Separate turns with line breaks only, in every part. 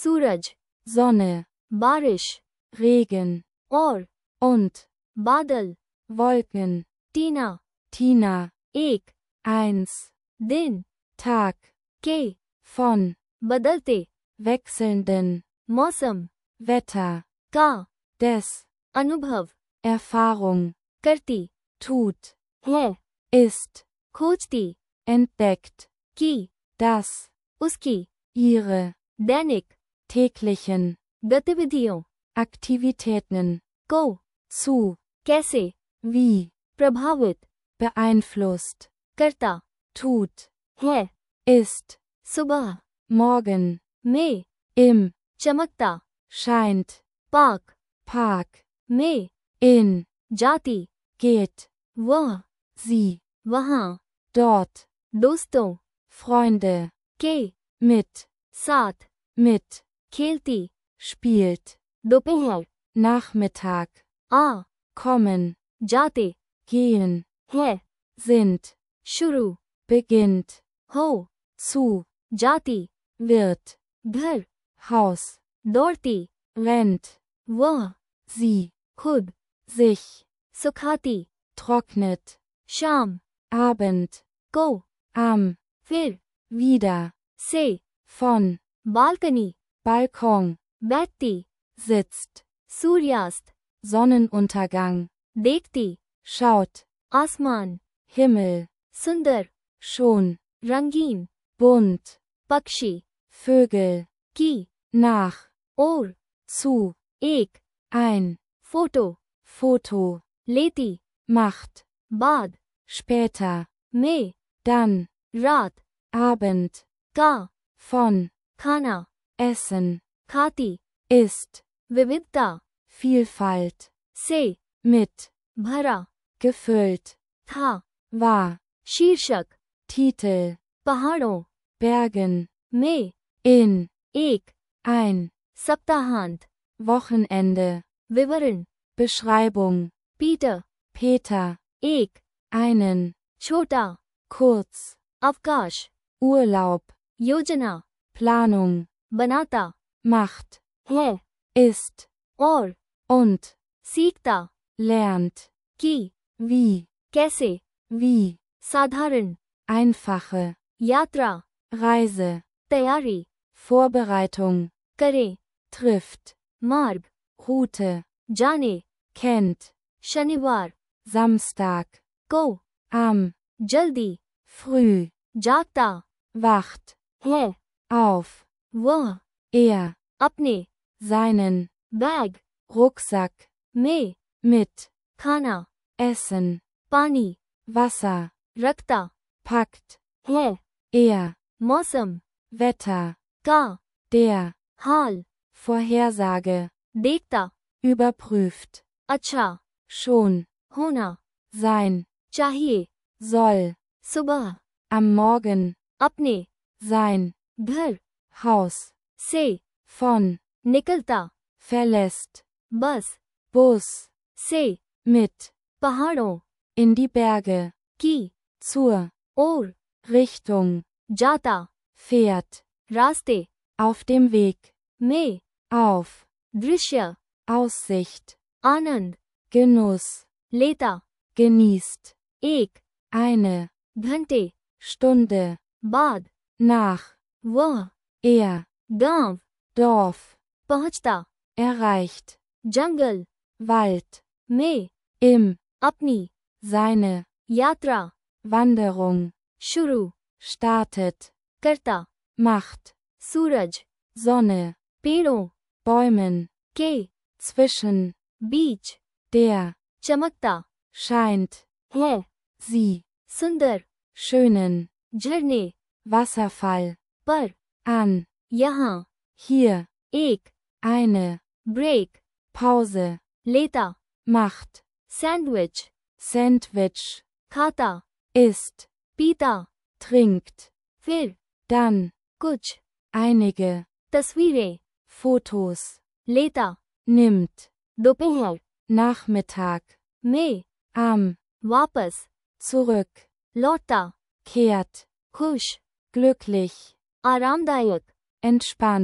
सूरज,
Sonne,
बारिश,
Regen,
और,
und,
बादल,
Wolken,
टीना,
Tina,
एक,
1,
दिन,
Tag,
के,
von,
बदलते,
wechselnden,
मौसम,
Wetter,
का,
des,
अनुभव,
Erfahrung,
करती,
tut,
है,
ist,
खोजती,
entdeckt,
की,
das,
उसकी,
ihre,
दैनिक,
täglichen,
गतिविधियों,
Aktivitäten,
को,
zu,
कैसे,
wie,
प्रभावित,
beeinflusst,
करता,
tut,
है,
ist,
सुबह,
morgen,
में,
im,
चमकता,
scheint,
पाक,
Park,
में,
in,
जाती,
geht,
वह,
sie,
वहाँ,
dort,
दोस्तों,
Freunde,
के,
mit,
साथ,
mit,
खेलती,
spielt,
दोपहर,
Nachmittag,
आ,
kommen,
जाते,
gehen,
है,
sind,
शुरू,
beginnt,
हो,
zu,
जाती,
wird,
घर,
Haus,
दौड़ती,
rennt,
वह,
sie,
खुद,
sich,
सुखाती,
trocknet,
शाम,
Abend,
को,
am,
फिर,
wieder,
से,
von,
बालकनी,
Balkon,
बैठती,
sitzt,
सूर्यास्त,
Sonnenuntergang,
देखती,
schaut,
आसमान,
Himmel,
सुंदर,
schon,
रंगीन,
bunt,
पक्षी,
Vögel,
की,
nach,
और,
zu,
एक,
ein,
फोटो,
Foto,
लेती,
macht,
बाद,
später,
में,
dann,
रात,
Abend,
का,
von,
खाना,
essen,
खाती,
ist,
विविधता,
Vielfalt,
से,
mit,
भरा,
gefüllt,
था,
war,
शीर्षक,
Titel,
पहाड़ों,
Bergen,
में,
in,
एक,
ein,
सप्ताहांत,
Wochenende,
विवरण,
Beschreibung,
पीटर,
Peter,
एक,
einen,
छोटा,
kurz,
अवकाश,
Urlaub,
योजना,
Planung,
बनाता,
macht,
है,
ist,
और,
und,
सीखता,
lernt,
की,
wie,
कैसे,
wie,
साधारण,
einfache,
यात्रा,
Reise,
तैयारी,
Vorbereitung,
करे,
trifft,
मार्ग,
Route,
जाने,
kennt,
शनिवार,
Samstag,
को,
am,
जल्दी,
früh,
जागता,
wacht,
है,
auf,
वह,
er,
अपने,
seinen,
बैग,
Rucksack,
में,
mit,
खाना,
essen,
पानी,
Wasser,
रखता,
packt,
है,
er,
मौसम,
Wetter,
का,
der,
हाल,
Vorhersage,
देखता,
überprüft,
अच्छा,
schon,
होना,
sein,
चाहिए,
soll,
सुबह,
am Morgen,
अपने,
sein,
घर,
Haus,
से,
von,
निकलता,
verlässt,
बस,
Bus,
से,
mit,
पहाड़ों,
in die Berge,
की,
zur,
और,
Richtung,
जाता,
fährt,
रास्ते,
auf dem Weg,
में,
auf,
दृश्य,
Aussicht,
आनंद,
Genuss,
लेता,
genießt,
एक,
eine,
घंटे,
Stunde,
बाद,
nach,
वह,
er,
गांव,
Dorf,
पहुंचता,
erreicht,
जंगल,
Wald,
में,
im,
अपनी,
seine,
यात्रा,
Wanderung,
शुरू,
startet,
करता,
macht,
सूरज,
Sonne,
पेड़ों,
Bäumen,
के,
zwischen,
बीच,
der,
चमकता,
scheint,
है,
sie,
सुंदर,
schönen,
झरने,
Wasserfall,
पर,
an,
यहाँ,
hier,
एक,
eine,
ब्रेक,
Pause,
लेता,
macht,
सैंडविच,
Sandwich,
खाता,
isst,
पीता,
trinkt,
फिर,
dann,
कुछ,
einige,
तस्वीरें,
Fotos,
लेता,
nimmt,
दोपहर,
Nachmittag,
में,
am,
वापस,
zurück,
लौटता,
kehrt,
खुश,
glücklich,
आरामदायक,
entspannt,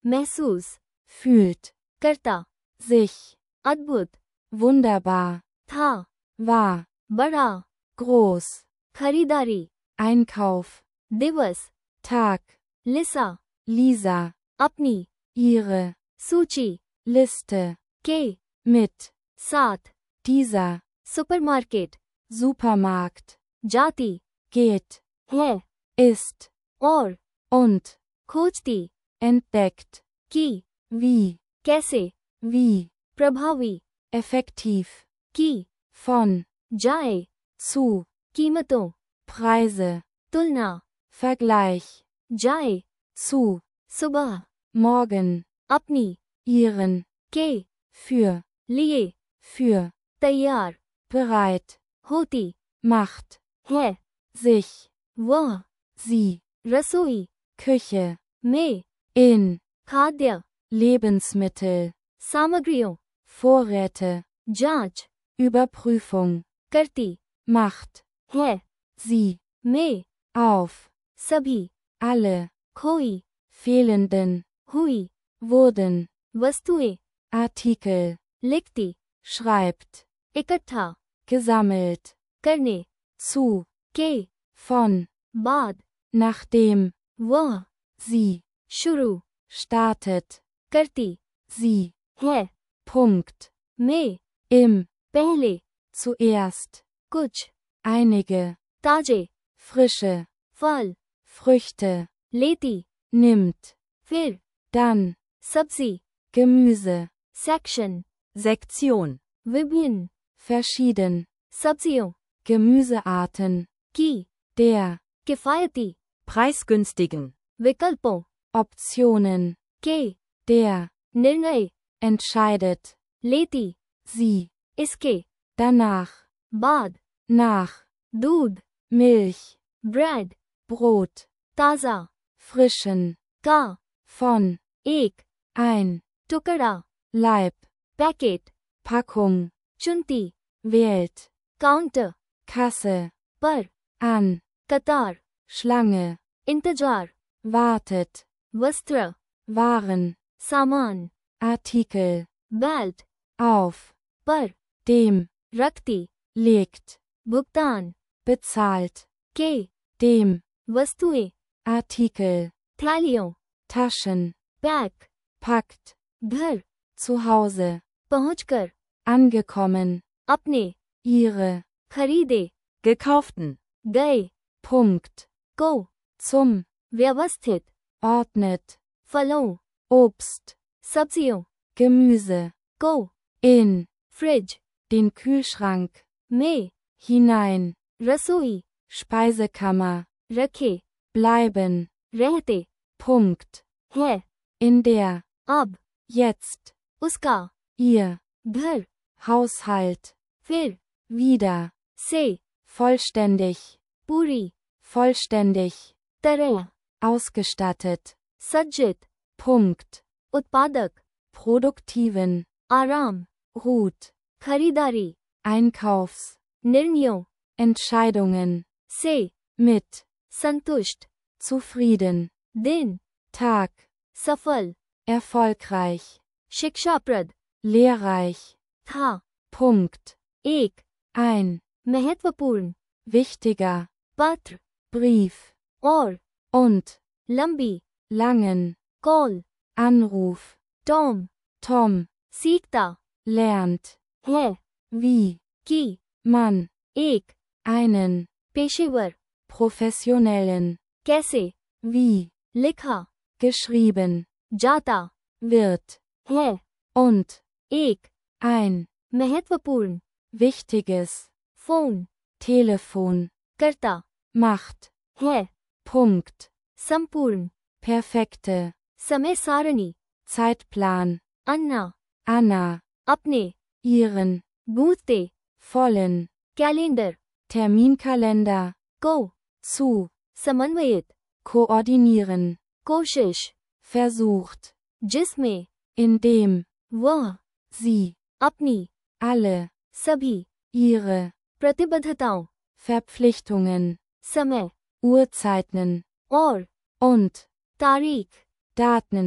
महसूस,
fühlt,
करता,
sich,
अद्भुत,
wunderbar,
था,
war,
बड़ा,
groß,
खरीदारी,
Einkauf,
दिवस,
Tag,
लिसा,
Lisa,
अपनी,
ihre,
सूची,
Liste,
के,
mit,
साथ,
dieser,
सुपरमार्केट,
Supermarkt,
जाती,
geht,
है,
ist,
और,
und,
खोजती,
entdeckt,
की,
wie,
कैसे,
wie,
प्रभावी,
effektiv,
की,
von,
जाए,
zu,
कीमतों,
Preise,
तुलना,
Vergleich,
जाए,
zu,
सुबह,
morgen,
अपनी,
ihren,
के,
für,
लिए,
für,
तैयार,
bereit,
होती,
macht,
है,
sich,
वह,
sie,
रसोई,
Küche,
में,
in,
खाद्य,
Lebensmittel,
सामग्रियों,
Vorräte,
जांच,
Überprüfung,
करती,
macht,
है,
sie,
में,
auf,
सभी,
alle,
खोई,
fehlenden,
हुई,
wurden,
वस्तुएं,
Artikel,
लिखती,
schreibt,
इकट्ठा,
gesammelt,
करने,
zu,
के,
von,
बाद,
nachdem,
वह,
sie,
शुरू,
startet,
करती,
sie,
है,
Punkt,
में,
im,
पहले,
zuerst,
कुछ,
einige,
ताजे,
frische,
फल,
Früchte,
लेती,
nimmt,
फिर,
dann,
सब्जी,
Gemüse,
सेक्शन,
Sektion.
विभिन्न,
verschieden,
सब्जियों,
Gemüsearten,
की,
der,
किफायती,
Preisgünstigen.
विकल्पों,
Optionen,
के,
der,
निर्णय,
entscheidet,
लेती,
sie,
इसके,
danach,
बाद,
nach,
दूध,
Milch,
ब्रेड,
Brot,
ताजा,
frischen,
का,
von,
एक,
ein,
टुकड़ा,
Leib,
पैकेट,
Packung,
चुनती,
wählt,
काउंटर,
Kasse,
पर,
an,
कतार,
Schlange,
इंतजार,
wartet,
वस्त्र,
Waren,
सामान,
Artikel,
बेल्ट,
auf,
पर,
dem,
रखती,
legt,
भुगतान,
bezahlt,
के,
dem,
वस्तुएं,
Artikel,
थैलियों,
Taschen,
पैक,
packt,
घर,
zu Hause,
पहुंचकर,
angekommen,
अपने,
ihre,
खरीदे,
Gekauften.
गए,
Punkt,
को,
zum,
व्यवस्थित,
ordnet,
फलों,
Obst,
सब्जियों,
Gemüse,
को,
in,
फ्रिज,
den Kühlschrank,
में,
hinein,
रसोई,
Speisekammer,
रखे,
bleiben,
रहते,
Punkt,
है,
in der,
अब,
jetzt,
उसका,
ihr,
घर,
Haushalt,
फिर,
wieder,
से,
vollständig,
पूरी,
vollständig,
तरह,
ausgestattet,
सज्जित,
Punkt,
उत्पादक,
produktiven,
आराम,
ruht,
खरीदारी,
Einkaufs,
निर्णयों,
Entscheidungen,
से,
mit,
संतुष्ट,
zufrieden,
दिन,
Tag,
सफल,
erfolgreich,
शिक्षाप्रद,
lehrreich,
था,
Punkt,
एक,
ein,
महत्वपूर्ण,
wichtiger,
पत्र,
Brief,
और,
und,
लंबी,
langen,
call,
Anruf,
Tom,
Tom,
सीखता,
lernt,
है,
wie,
की,
man,
एक,
einen,
पेशेवर,
professionellen,
कैसे,
wie,
लिखा,
geschrieben,
जाता,
wird,
है,
und,
एक,
ein,
महत्वपूर्ण,
wichtiges,
फोन,
Telefon,
करता,
macht,
है,
Punkt,
संपूर्ण,
perfekte,
समय सारणी,
Zeitplan,
अन्ना,
Anna,
अपने,
ihren,
गूंजते,
vollen,
कैलेंडर,
Terminkalender,
को,
zu,
समन्वयित,
koordinieren,
कोशिश,
versucht,
जिसमें,
indem,
वह,
sie,
अपनी,
alle,
सभी,
ihre,
प्रतिबद्धताओं,
Verpflichtungen,
समय,
Uhrzeiten,
और,
und,
तारीख,
Daten,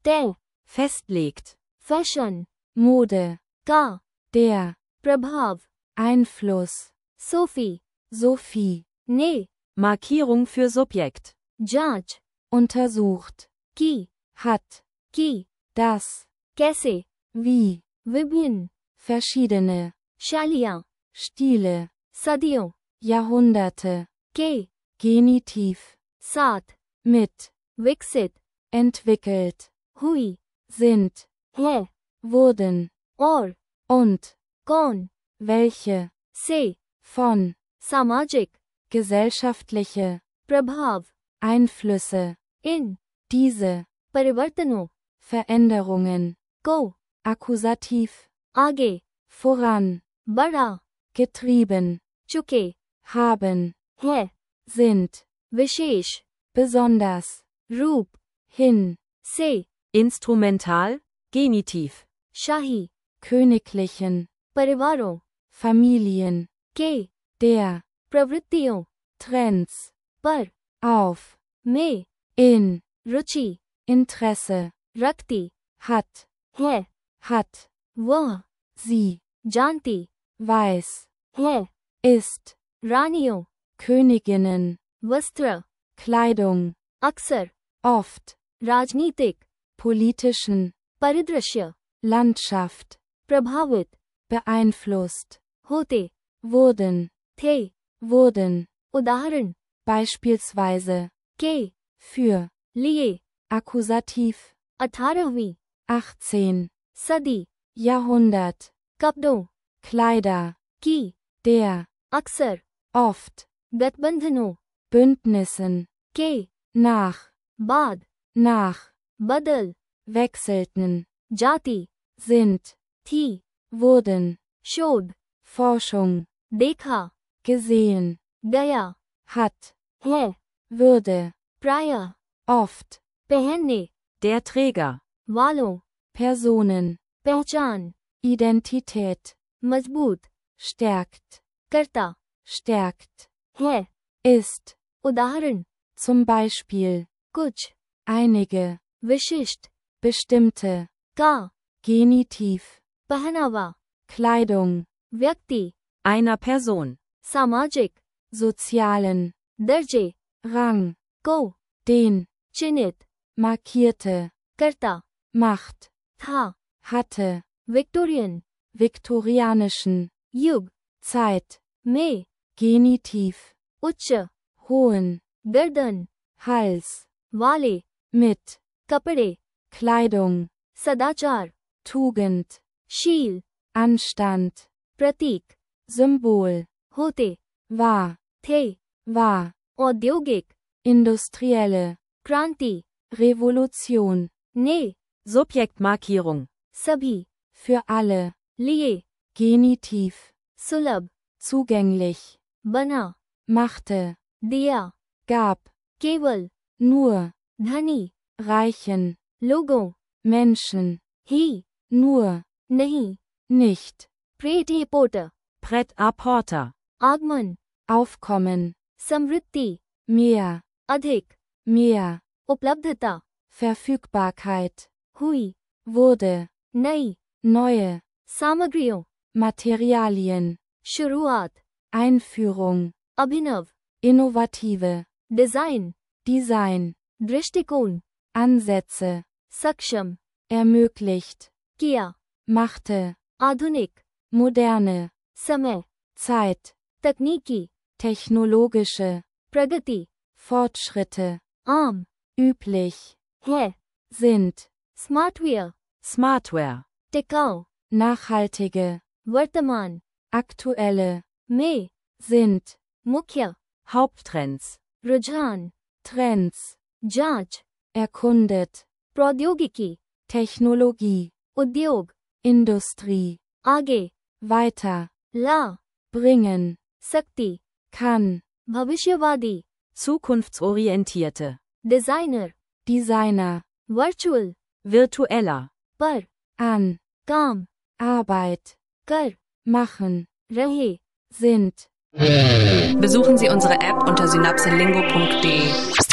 तय,
festlegt,
फैशन,
Mode,
का,
der,
प्रभाव,
Einfluss,
सोफी,
Sophie,
ने,
Markierung für Subjekt,
जांच,
untersucht,
की,
hat,
की,
das,
कैसे,
wie,
विभिन्न,
verschiedene,
शैलियाँ,
Stile,
सदियों,
Jahrhunderte,
के,
Genitiv,
साथ,
mit,
विकसित,
entwickelt,
हुई,
sind,
है,
wurden,
और,
und,
कौन,
welche,
से,
von,
सामाजिक,
gesellschaftliche,
प्रभाव,
Einflüsse,
इन,
diese,
परिवर्तनों,
Veränderungen,
को,
Akkusativ,
आगे,
voran,
बढ़ा,
getrieben,
चुके,
haben,
है,
sind,
विशेष,
besonders,
रूप,
hin,
से,
Instrumental, Genitiv,
शाही,
königlichen,
परिवारों,
Familien,
के,
der,
प्रवृत्तियों,
Trends,
पर,
auf,
में,
in,
रुचि,
Interesse,
रखती,
hat,
है,
hat,
वह,
sie,
जानती,
weiß,
है,
ist,
रानियों,
Königinnen,
वस्त्र,
Kleidung,
अक्सर,
oft,
राजनीतिक,
politischen,
परिदृश्य,
Landschaft,
प्रभावित,
beeinflusst,
होते,
wurden,
थे,
wurden,
उदाहरण,
beispielsweise,
के,
für,
लिए,
Akkusativ,
18वीं
18,
सदी,
Jahrhundert,
कपड़ों,
Kleider,
की,
der,
अक्सर,
oft,
गठबंधनों,
Bündnissen,
के,
nach,
बाद,
nach,
बदल,
wechselten,
जाति,
sind,
थी,
wurden,
शोध,
Forschung,
देखा,
gesehen,
गया,
hat,
है,
würde,
प्रायः,
oft,
पहनने,
der Träger,
वालों,
Personen,
पहचान,
Identität,
मजबूत,
stärkt,
करता,
stärkt,
है,
ist,
उदाहरण,
zum Beispiel,
कुछ,
einige,
विशिष्ट,
bestimmte,
का,
Genitiv,
पहनावा,
Kleidung,
व्यक्ति,
einer Person,
सामाजिक,
sozialen,
दर्जे,
Rang,
को,
den,
चिन्हित,
markierte,
करता,
Macht,
था,
hatte,
विक्टोरियन,
viktorianischen,
युग,
Zeit,
में,
Genitiv,
उच्च,
hohen,
गर्दन,
Hals,
वाले,
mit,
कपड़े,
Kleidung,
सदाचार,
Tugend,
शील,
Anstand,
प्रतीक,
Symbol,
होते,
war,
थे,
war,
औद्योगिक,
industrielle,
क्रांति,
Revolution,
ने,
Subjektmarkierung,
सभी,
für alle,
लिए,
Genitiv,
सुलभ,
zugänglich,
बना,
machte,
दिया,
gab,
केवल,
nur,
धनी,
reichen,
लोगों,
Menschen,
ही,
nur,
नहीं,
nicht,
प्रेटिपोट,
Pret-à-Porter,
आगमन,
aufkommen,
समृद्धि,
mehr,
अधिक,
mehr,
उपलब्धता,
Verfügbarkeit,
हुई,
wurde,
नई,
neue,
सामग्रियों,
Materialien,
शुरुआत,
Einführung,
अभिनव,
innovative,
डिजाइन,
Design,
दृष्टिकोण,
Ansätze,
सक्षम,
ermöglicht,
किया,
machte,
आधुनिक,
moderne,
समय,
Zeit,
तकनीकी,
technologische,
प्रगति,
Fortschritte,
आम,
üblich,
है,
sind,
स्मार्टवेयर,
Smartware,
टिकाऊ,
nachhaltige,
वर्तमान,
aktuelle,
में,
sind,
मुख्य,
Haupttrends,
रुझान,
Trends,
जांच,
erkundet,
प्रौद्योगिकी,
Technologie,
उद्योग,
Industrie,
आगे,
weiter,
ला,
bringen,
सकती,
kann,
भविष्यवादी,
zukunftsorientierte,
designer,
Designer,
virtual,
virtueller,
पर,
an,
काम,
Arbeit,
कर,
machen,
रहे,
sind.
Besuchen Sie unsere App unter synapselingo.de.